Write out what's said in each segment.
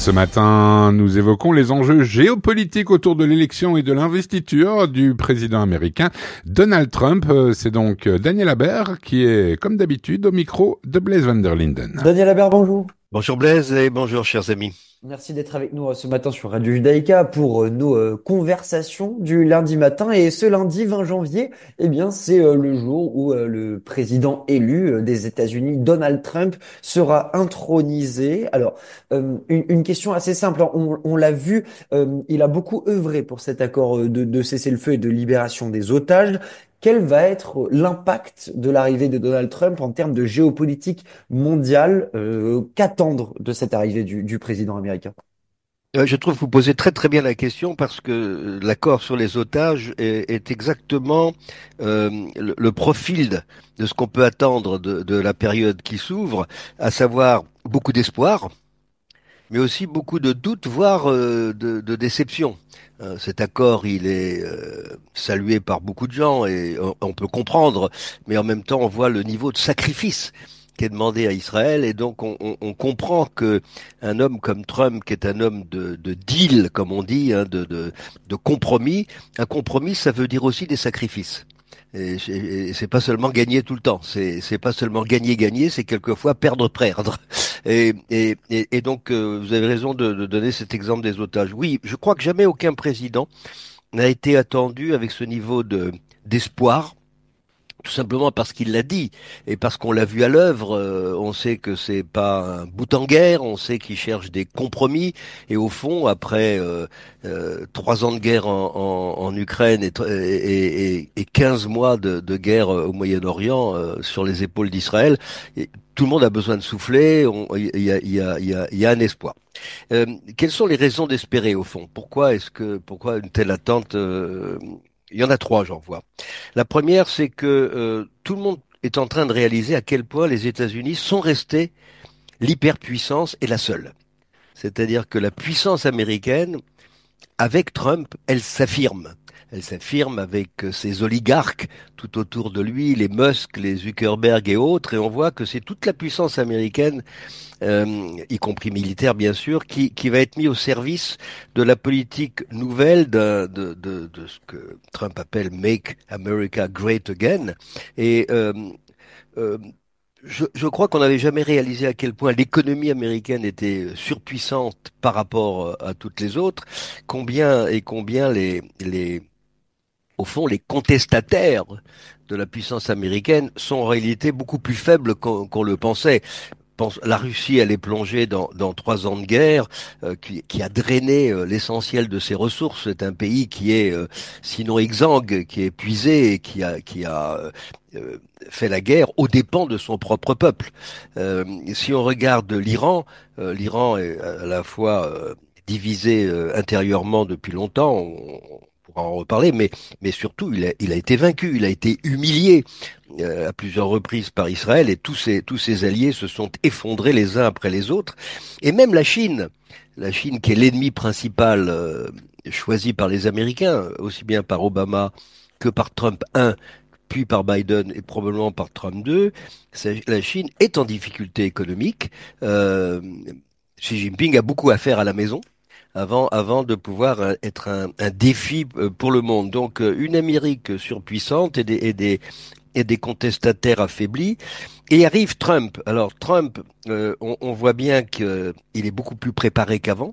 Ce matin, nous évoquons les enjeux géopolitiques autour de l'élection et de l'investiture du président américain Donald Trump. C'est donc Daniel Habert qui est, comme d'habitude, au micro de Blaise van der Linden. Daniel Habert, bonjour. Bonjour Blaise et bonjour chers amis. Merci d'être avec nous ce matin sur Radio Judaïka pour nos conversations du lundi matin. Et ce lundi 20 janvier, eh bien, c'est le jour où le président élu des États-Unis, Donald Trump, sera intronisé. Alors, une question assez simple. On l'a vu, il a beaucoup œuvré pour cet accord de cessez-le-feu et de libération des otages. Quel va être l'impact de l'arrivée de Donald Trump en termes de géopolitique mondiale? Qu'attendre de cette arrivée du président américain? Je trouve que vous posez très très bien la question parce que l'accord sur les otages est exactement le profil de ce qu'on peut attendre de la période qui s'ouvre, à savoir beaucoup d'espoir, mais aussi beaucoup de doutes, voire de déception. Cet accord, il est salué par beaucoup de gens et on peut comprendre, mais en même temps, on voit le niveau de sacrifice qui est demandé à Israël, et donc on comprend que un homme comme Trump, qui est un homme de deal, comme on dit, hein, de compromis, un compromis, ça veut dire aussi des sacrifices. Et c'est pas seulement gagner tout le temps, c'est pas seulement gagner, c'est quelquefois perdre. Et donc vous avez raison de donner cet exemple des otages. Oui, je crois que jamais aucun président n'a été attendu avec ce niveau de d'espoir. Tout simplement parce qu'il l'a dit et parce qu'on l'a vu à l'œuvre. On sait que c'est pas un bout en guerre, on sait qu'il cherche des compromis, et au fond, après 3 ans de guerre en Ukraine et 15 mois de guerre au Moyen-Orient sur les épaules d'Israël, tout le monde a besoin de souffler. Il y a un espoir. Quelles sont les raisons d'espérer au fond? Pourquoi une telle attente? Il y en a trois, j'en vois. La première, c'est que tout le monde est en train de réaliser à quel point les États-Unis sont restés l'hyperpuissance et la seule. C'est-à-dire que la puissance américaine, avec Trump, elle s'affirme. Elle s'affirme avec ses oligarques tout autour de lui, les Musk, les Zuckerberg et autres, et on voit que c'est toute la puissance américaine, y compris militaire bien sûr, qui va être mis au service de la politique nouvelle de ce que Trump appelle Make America Great Again. Et euh, je crois qu'on n'avait jamais réalisé à quel point l'économie américaine était surpuissante par rapport à toutes les autres, combien au fond, les contestataires de la puissance américaine sont en réalité beaucoup plus faibles qu'on le pensait. La Russie, elle est plongée dans 3 ans de guerre, qui a drainé l'essentiel de ses ressources. C'est un pays qui est, sinon exsangue, qui est épuisé et qui a fait la guerre aux dépens de son propre peuple. Si on regarde l'Iran, l'Iran est à la fois divisé intérieurement depuis longtemps. On pourra en reparler, mais surtout, il a été vaincu, il a été humilié à plusieurs reprises par Israël, et tous ses alliés se sont effondrés les uns après les autres. Et même la Chine qui est l'ennemi principal choisi par les Américains, aussi bien par Obama que par Trump 1, puis par Biden et probablement par Trump 2, la Chine est en difficulté économique. Euh, Xi Jinping a beaucoup à faire à la maison avant de pouvoir être un défi pour le monde. Donc une Amérique surpuissante et des contestataires affaiblis. Et arrive Trump. Alors Trump, on voit bien qu'il est beaucoup plus préparé qu'avant.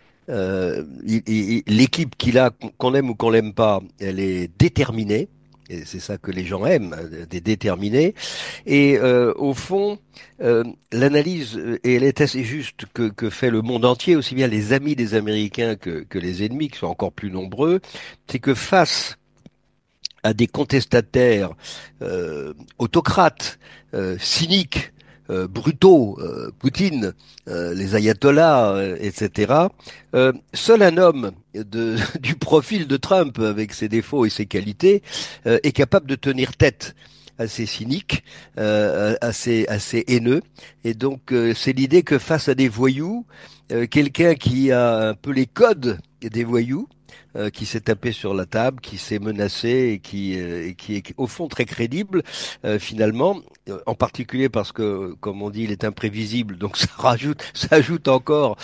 L'équipe qu'il a, qu'on aime ou qu'on l'aime pas, elle est déterminée. Et c'est ça que les gens aiment, des déterminés. Et au fond, l'analyse, et elle est assez juste, que fait le monde entier, aussi bien les amis des Américains que les ennemis, qui sont encore plus nombreux, c'est que face à des contestataires autocrates, cyniques, brutaux, Poutine, les ayatollahs, etc. Seul un homme du profil de Trump, avec ses défauts et ses qualités, est capable de tenir tête à ces cyniques, assez haineux. Et donc, c'est l'idée que face à des voyous, quelqu'un qui a un peu les codes des voyous, qui s'est tapé sur la table, qui s'est menacé et qui est au fond très crédible finalement, en particulier parce que, comme on dit, il est imprévisible, donc ça ajoute encore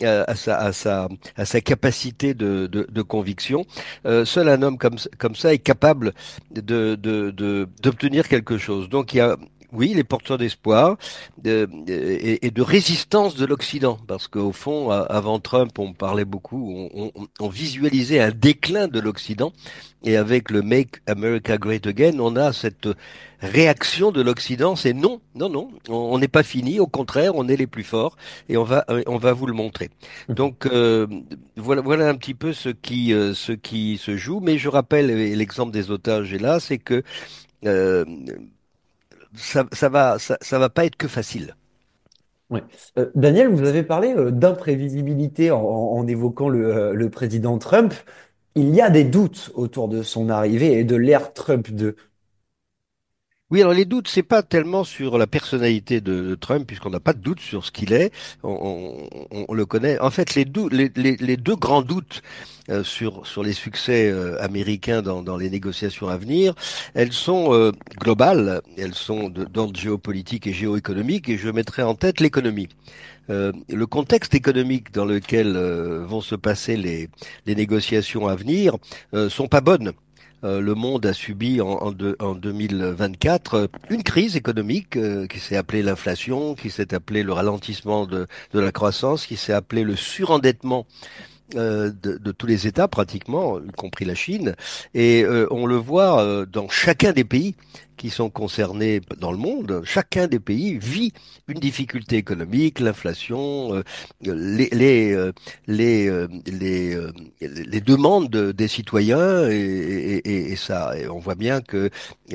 à sa capacité de conviction. Seul un homme comme ça est capable d'obtenir quelque chose. Donc il y a oui, les porteurs d'espoir et de résistance de l'Occident, parce qu'au fond, avant Trump, on parlait beaucoup, on visualisait un déclin de l'Occident, et avec le Make America Great Again, on a cette réaction de l'Occident, c'est non, non, non, on n'est pas fini, au contraire, on est les plus forts, et on va vous le montrer. Donc voilà un petit peu ce qui se joue, mais je rappelle, et l'exemple des otages est là, c'est que euh, ça va pas être que facile. Ouais. Daniel, vous avez parlé d'imprévisibilité en évoquant le président Trump. Il y a des doutes autour de son arrivée et de l'ère Trump 2. Oui, alors les doutes, c'est pas tellement sur la personnalité de Trump, puisqu'on n'a pas de doute sur ce qu'il est, on le connaît. En fait, les deux grands doutes sur les succès américains dans les négociations à venir, elles sont globales, elles sont d'ordre géopolitique et géoéconomique, et je mettrai en tête l'économie. Le contexte économique dans lequel vont se passer les négociations à venir sont pas bonnes. Le monde a subi en 2024 une crise économique qui s'est appelée l'inflation, qui s'est appelée le ralentissement de la croissance, qui s'est appelé le surendettement de tous les États pratiquement, y compris la Chine, et on le voit dans chacun des pays qui sont concernés dans le monde. Chacun des pays vit une difficulté économique, l'inflation, les demandes des citoyens, et ça, et on voit bien que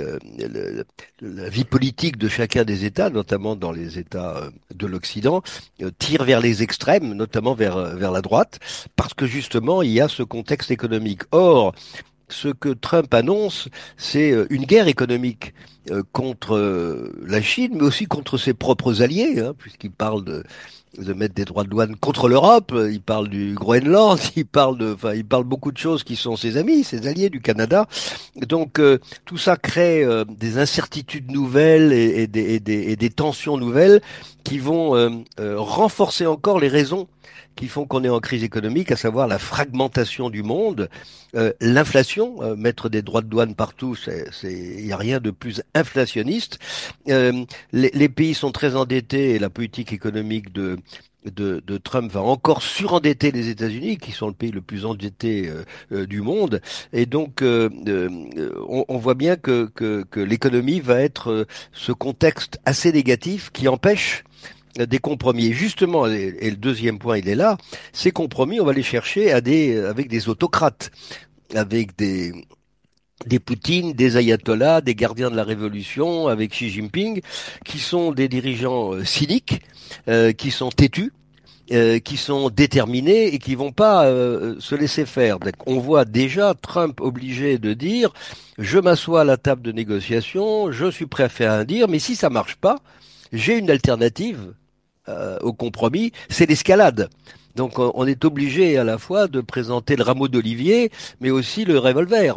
la vie politique de chacun des États, notamment dans les États de l'Occident, tire vers les extrêmes, notamment vers la droite, parce que justement, il y a ce contexte économique. Or, ce que Trump annonce, c'est une guerre économique contre la Chine, mais aussi contre ses propres alliés, hein, puisqu'il parle de mettre des droits de douane contre l'Europe, il parle du Groenland, il parle beaucoup de choses qui sont ses amis, ses alliés du Canada. Donc tout ça crée des incertitudes nouvelles et des tensions nouvelles qui vont renforcer encore les raisons qui font qu'on est en crise économique, à savoir la fragmentation du monde, l'inflation, mettre des droits de douane partout, il n'y a rien de plus inflationniste. Les pays sont très endettés et la politique économique de Trump va encore surendetter les États-Unis, qui sont le pays le plus endetté du monde. Et donc, on voit bien que l'économie va être ce contexte assez négatif qui empêche des compromis. Et justement, et le deuxième point, il est là, ces compromis, on va les chercher avec des autocrates, avec des Poutine, des ayatollahs, des gardiens de la révolution, avec Xi Jinping, qui sont des dirigeants cyniques, qui sont têtus, qui sont déterminés et qui vont pas se laisser faire. Donc, on voit déjà Trump obligé de dire je m'assois à la table de négociation, je suis prêt à faire un dire, mais si ça marche pas, j'ai une alternative au compromis, c'est l'escalade. Donc on est obligé à la fois de présenter le rameau d'olivier, mais aussi le revolver.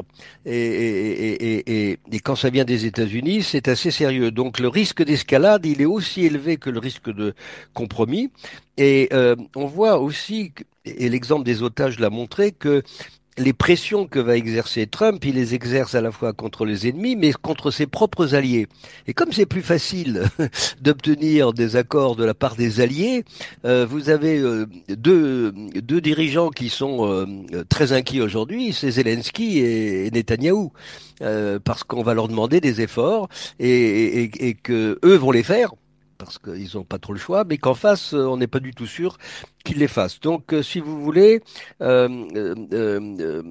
Et quand ça vient des États-Unis, c'est assez sérieux. Donc le risque d'escalade, il est aussi élevé que le risque de compromis. Et on voit aussi, et l'exemple des otages l'a montré, que les pressions que va exercer Trump, il les exerce à la fois contre les ennemis, mais contre ses propres alliés. Et comme c'est plus facile d'obtenir des accords de la part des alliés, vous avez deux dirigeants qui sont très inquiets aujourd'hui, c'est Zelensky et Netanyahou, parce qu'on va leur demander des efforts et que eux vont les faire parce qu'ils n'ont pas trop le choix, mais qu'en face, on n'est pas du tout sûr qu'ils les fassent. Donc, si vous voulez, euh, euh, euh,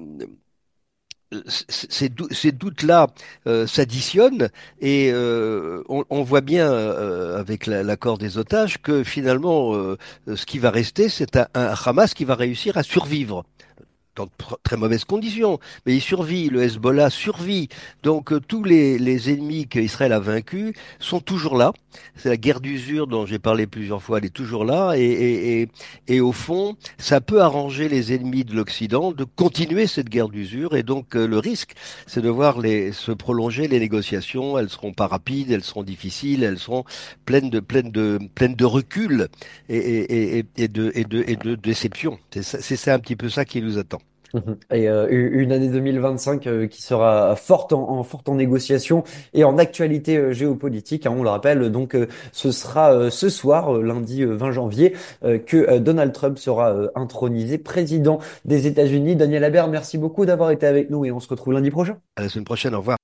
ces doutes-là s'additionnent et on voit bien avec l'accord des otages que finalement, ce qui va rester, c'est un Hamas qui va réussir à survivre. dans de très mauvaises conditions, mais il survit, le Hezbollah survit. Donc tous les ennemis qu'Israël a vaincus sont toujours là. C'est la guerre d'usure dont j'ai parlé plusieurs fois, elle est toujours là. Et au fond, ça peut arranger les ennemis de l'Occident de continuer cette guerre d'usure. Et donc le risque, c'est de voir se prolonger les négociations. Elles seront pas rapides, elles seront difficiles, elles seront pleines de recul et de déception. C'est un petit peu ça qui nous attend. Mhm. Et une année 2025 qui sera forte en négociation et en actualité géopolitique, hein, on le rappelle. Donc ce sera ce soir, lundi 20 janvier, que Donald Trump sera intronisé président des États-Unis. Daniel Habert, merci beaucoup d'avoir été avec nous et on se retrouve lundi prochain. À la semaine prochaine, au revoir.